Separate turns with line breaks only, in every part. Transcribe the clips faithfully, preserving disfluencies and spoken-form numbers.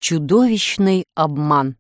Чудовищный обман.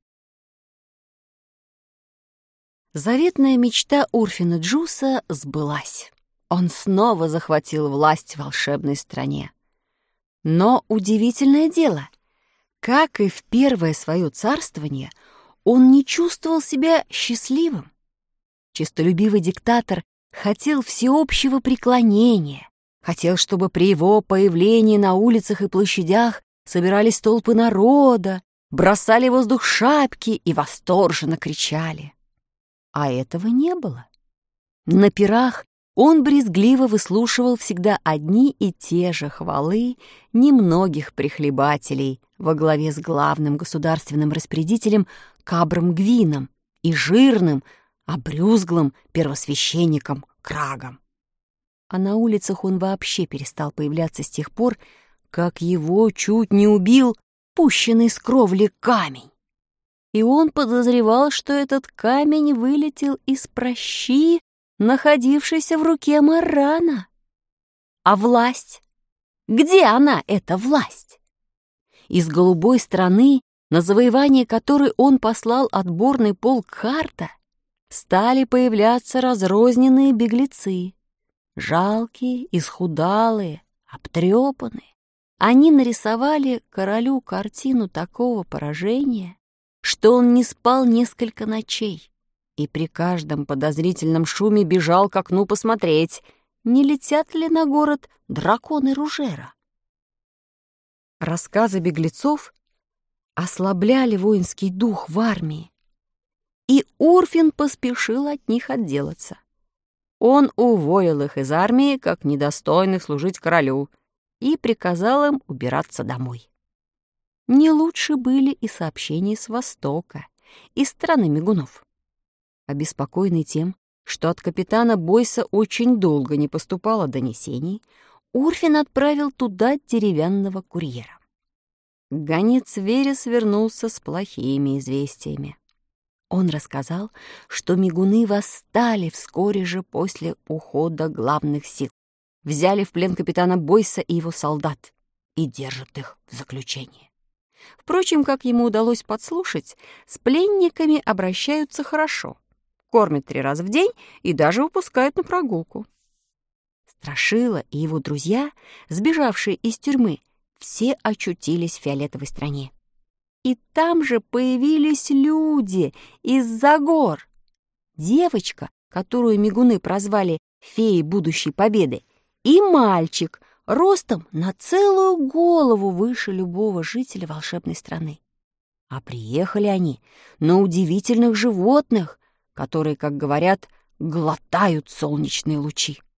Заветная мечта Урфина Джуса сбылась. Он снова захватил власть в волшебной стране. Но удивительное дело, как и в первое свое царствование, он не чувствовал себя счастливым. Честолюбивый диктатор хотел всеобщего преклонения, хотел, чтобы при его появлении на улицах и площадях собирались толпы народа, бросали в воздух шапки и восторженно кричали. А этого не было. На пирах он брезгливо выслушивал всегда одни и те же хвалы немногих прихлебателей во главе с главным государственным распорядителем Кабром Гвином и жирным, обрюзглым первосвященником Крагом. А на улицах он вообще перестал появляться с тех пор, как его чуть не убил пущенный с кровли камень. И он подозревал, что этот камень вылетел из пращи, находившейся в руке Маррана. А власть? Где она, эта власть? Из голубой страны, на завоевание которой он послал отборный полк Харта, стали появляться разрозненные беглецы. Жалкие, исхудалые, обтрепанные. Они нарисовали королю картину такого поражения, что он не спал несколько ночей и при каждом подозрительном шуме бежал к окну посмотреть, не летят ли на город драконы Ружера. Рассказы беглецов ослабляли воинский дух в армии, и Урфин поспешил от них отделаться. Он уволил их из армии, как недостойных служить королю, и приказал им убираться домой. Не лучше были и сообщения с Востока, из страны мигунов. Обеспокоенный тем, что от капитана Бойса очень долго не поступало донесений, Урфин отправил туда деревянного курьера. Гонец Верес вернулся с плохими известиями. Он рассказал, что мигуны восстали вскоре же после ухода главных сил, взяли в плен капитана Бойса и его солдат и держат их в заключении. Впрочем, как ему удалось подслушать, с пленниками обращаются хорошо, кормят три раза в день и даже выпускают на прогулку. Страшила и его друзья, сбежавшие из тюрьмы, все очутились в фиолетовой стране. И там же появились люди из-за гор. Девочка, которую мигуны прозвали «феей будущей победы», и мальчик, ростом на целую голову выше любого жителя волшебной страны. А приехали они на удивительных животных, которые, как говорят, глотают солнечные лучи.